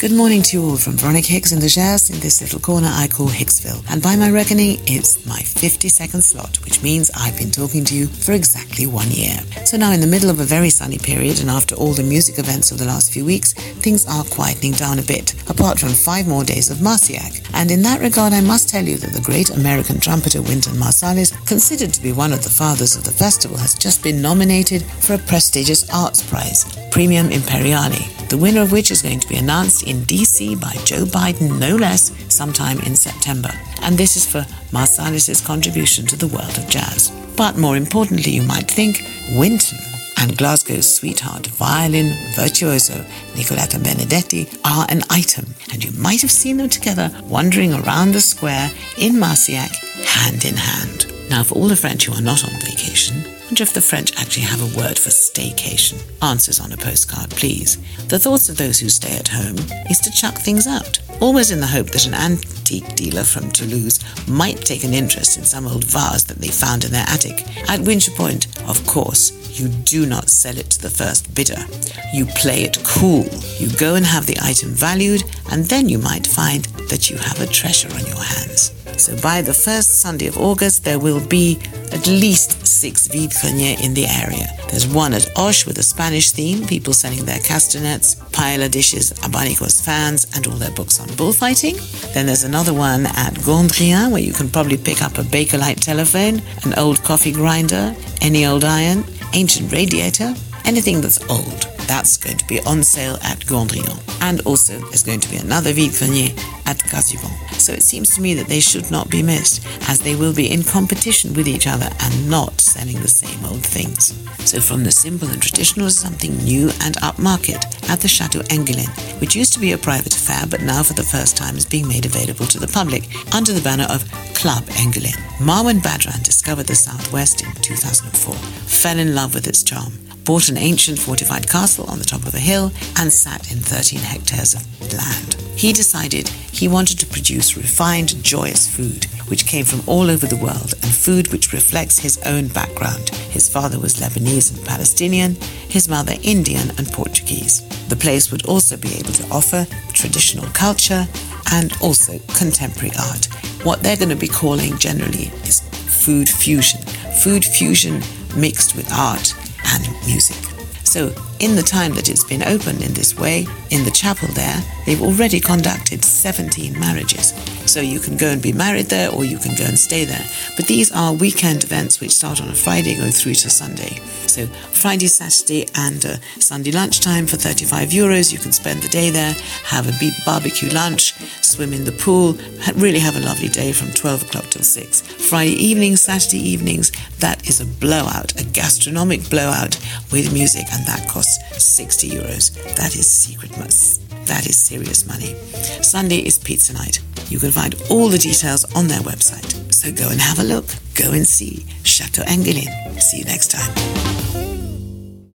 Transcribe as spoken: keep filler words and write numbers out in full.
Good morning to you all from Veronica Hicks in the Jazz in this little corner I call Hicksville. And by my reckoning, it's my fifty-second slot, which means I've been talking to you for exactly one year. So now in the middle of a very sunny period and after all the music events of the last few weeks, things are quietening down a bit, apart from five more days of Marciac. And in that regard, I must tell you that the great American trumpeter Wynton Marsalis, considered to be one of the fathers of the festival, has just been nominated for a prestigious arts prize, Premium Imperiale, the winner of which is going to be announced in D C by Joe Biden, no less, sometime in September. And this is for Marsalis' contribution to the world of jazz. But more importantly, you might think, Wynton and Glasgow's sweetheart violin virtuoso Nicoletta Benedetti are an item, and you might have seen them together wandering around the square in Marciac, hand in hand. Now, for all the French who are not on vacation, I wonder if the French actually have a word for staycation. Answers on a postcard, please. The thoughts of those who stay at home is to chuck things out, always in the hope that an antique dealer from Toulouse might take an interest in some old vase that they found in their attic. At Wincher Point, of course, you do not sell it to the first bidder. You play it cool. You go and have the item valued, and then you might find that you have a treasure on your hands. So by the first Sunday of August, there will be at least six vide-greniers in the area. There's one at Auch with a Spanish theme, people selling their castanets, paella dishes, abanicos fans, and all their books on bullfighting. Then there's another one at Gondrien, where you can probably pick up a Bakelite telephone, an old coffee grinder, any old iron, ancient radiator, anything that's old. That's going to be on sale at Gondrien. And also there's going to be another vide-grenier at Casivant. So it seems to me that they should not be missed, as they will be in competition with each other and not selling the same old things. So from the simple and traditional to something new and upmarket at the Chateau Enguelin, which used to be a private affair but now for the first time is being made available to the public under the banner of Club Enguelin. Marwan Badran discovered the Southwest in two thousand four, fell in love with its charm, bought an ancient fortified castle on the top of a hill, and sat in thirteen hectares of land. He decided he wanted to produce refined, joyous food, which came from all over the world, and food which reflects his own background. His father was Lebanese and Palestinian, his mother Indian and Portuguese. The place would also be able to offer traditional culture and also contemporary art. What they're going to be calling generally is food fusion. Food fusion mixed with art and music. So in the time that it's been opened in this way, in the chapel there, they've already conducted seventeen marriages. So you can go and be married there, or you can go and stay there. But these are weekend events which start on a Friday, go through to Sunday. So Friday, Saturday and uh, Sunday lunchtime for thirty-five euros. You can spend the day there, have a beef barbecue lunch, swim in the pool, really have a lovely day from twelve o'clock till six. Friday evenings, Saturday evenings, that is a blowout, a gastronomic blowout with music, and that costs sixty euros. That is secret must. That is serious money. Sunday is pizza night. You can find all the details on their website. So go and have a look. Go and see Chateau Enguelin. See you next time.